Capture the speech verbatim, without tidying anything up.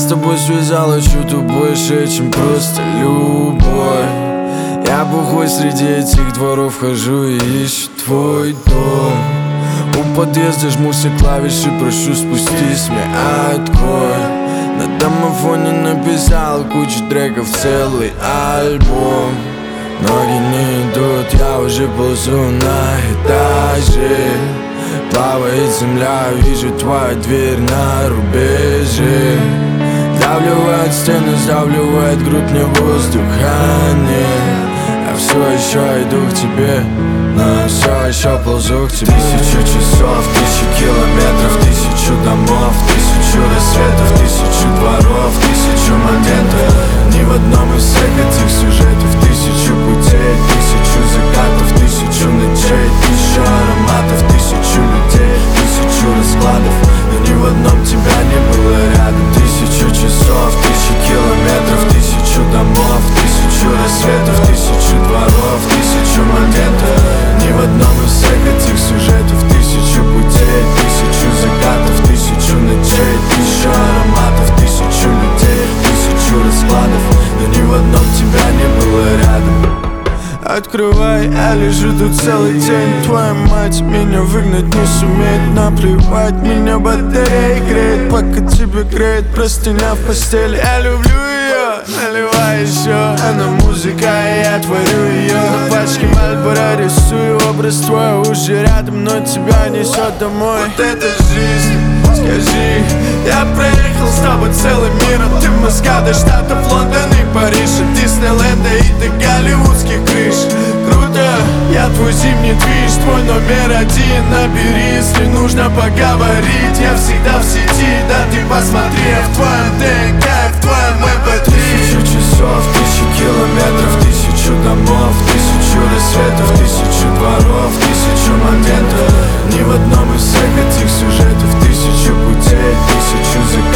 тобой связало что-то больше, чем просто любовь. Я бухой среди этих дворов хожу и ищу твой дом. У подъезда жму все клавиши, прошу спустись, мне открой. На домофоне написал кучу треков, целый альбом. Ноги не идут, я уже ползу на этаже. Плавает земля, вижу твою дверь на рубеже. Сдавливает стены, сдавливает грудь, мне воздуха нет. Я все еще иду к тебе, но все еще ползу к тебе. Тысячу часов, тысячу километров, тысячу домов, тысячу рассветов, тысячу дворов, тысячу моментов. Ни в одном из всех этих сюжетов тысячу путей, тысячу закатов, тысячу ночей, тысячу ароматов, тысячу людей, тысячу раскладов. Но ни в одном тебя не было рядом. Тысячу часов, тысячу километров, тысячу домов, тысячу рассветов, тысячу дворов, тысячу моментов. Ни в одном из всех этих сюжетов тысячу путей, тысячу закатов, тысячу ночей, тысячу ароматов, тысячу людей, тысячу раскладов. Но ни в одном тебя не было рядом. Открывай, я лежу тут целый день. Твоя мать меня выгнать не сумеет. Наплевать, меня батарея греет. Пока тебе греет простыня в постели. Я люблю ее, наливай еще. Она музыка, и я творю ее. На пачке Мальборо рисую образ твой. Уже рядом, но тебя несет домой. Вот это жизнь, скажи. Я проехал с тобой целый мир. От ты Москва до Штатов, Лондон и Париж. От Диснейленда и до голливудских крыш. Круто, я твой зимний движ, твой номер один. Набери, если нужно поговорить. Я всегда в сети, да ты посмотри. В твоем ДНК, в твоем эм пэ три. Тысячу часов, тысячу километров, тысячу домов, тысячу рассветов, тысячу дворов, тысячу моментов. Ни в одном из всех этих сюжетов тысячу путей, тысячу закатов,